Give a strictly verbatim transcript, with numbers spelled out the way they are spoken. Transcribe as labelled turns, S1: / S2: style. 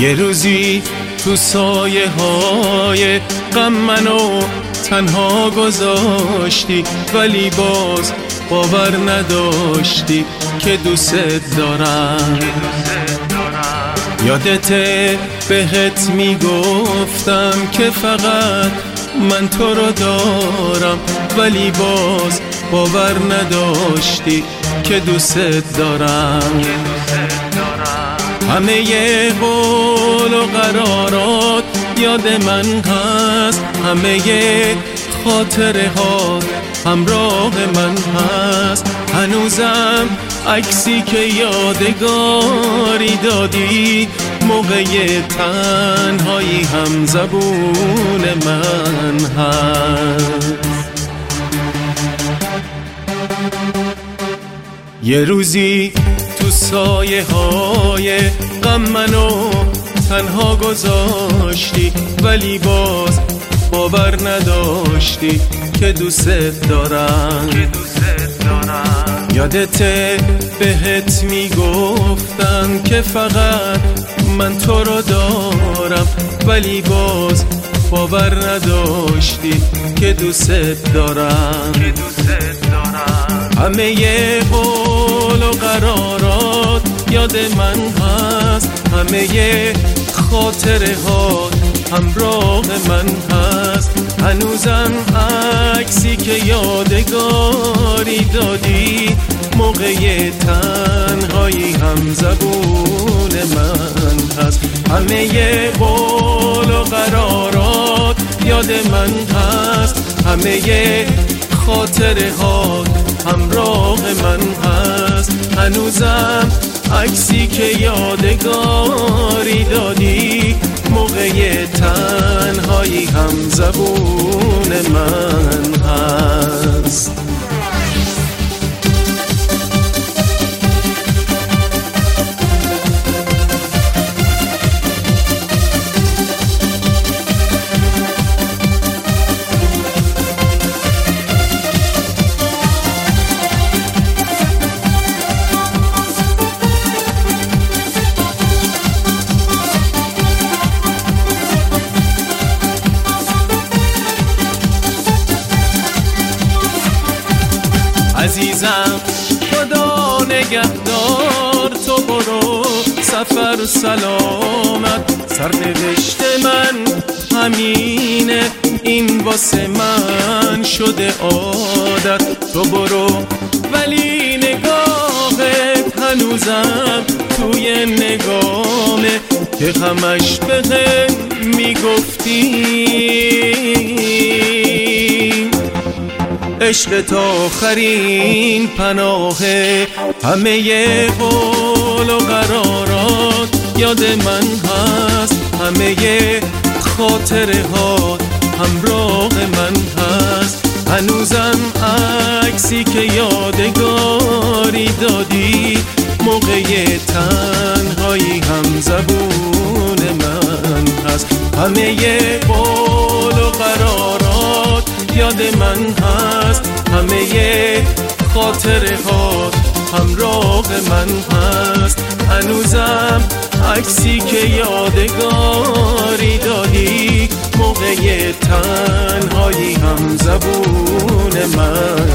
S1: یه روزی تو سایه های غم منو تنها گذاشتی، ولی باز باور نداشتی که دوست دارم. یادته بهت میگفتم که فقط من تو رو دارم، ولی باز باور نداشتی که دوست دارم. همه ی قول و قرارات یاد من هست، همه ی خاطره ها همراه من هست. هنوزم عکسی که یادگاری دادی موقع تنهایی هم زبون من هست. یه روزی تو سایه های غم منو تنها گذاشتی، ولی باز باور نداشتی که دوست دارم. یادته بهت میگفتم که فقط من تو رو دارم، ولی باز باور نداشتی که دوست دارم. همه ی قول و قرارات یاد من هست، همه ی خاطره ها همراه من هست. هنوزم عکسی که یادگاری دادی موقع تنهایی هم زبون من هست. همه ی قول و قرارات یاد من هست، همه ی خاطره ها همراه من هست. هنوزم عکسی که یادگاری دادی موقع تنهایی هم زبون من هست. عزیزم خدا نگهدار، تو برو سفر سلامت. سرنوشت من همینه، این واسه من شده عادت. تو برو ولی نگاهت هنوزم توی نگامه که همش بهم میگفتی عشق تا آخرین پناهه. همه ی قول و قرارات یاد من هست، همه ی خاطره ها همراه من هست. هنوزم عکسی که یادگاری دادی موقع تنهایی هم زبون من هست. همه ی قول و قرارات یاد من هست، همه ی خاطره ها همراه من هست. هنوزم عکسی که یادگاری دادی موقع تنهایی هم زبون من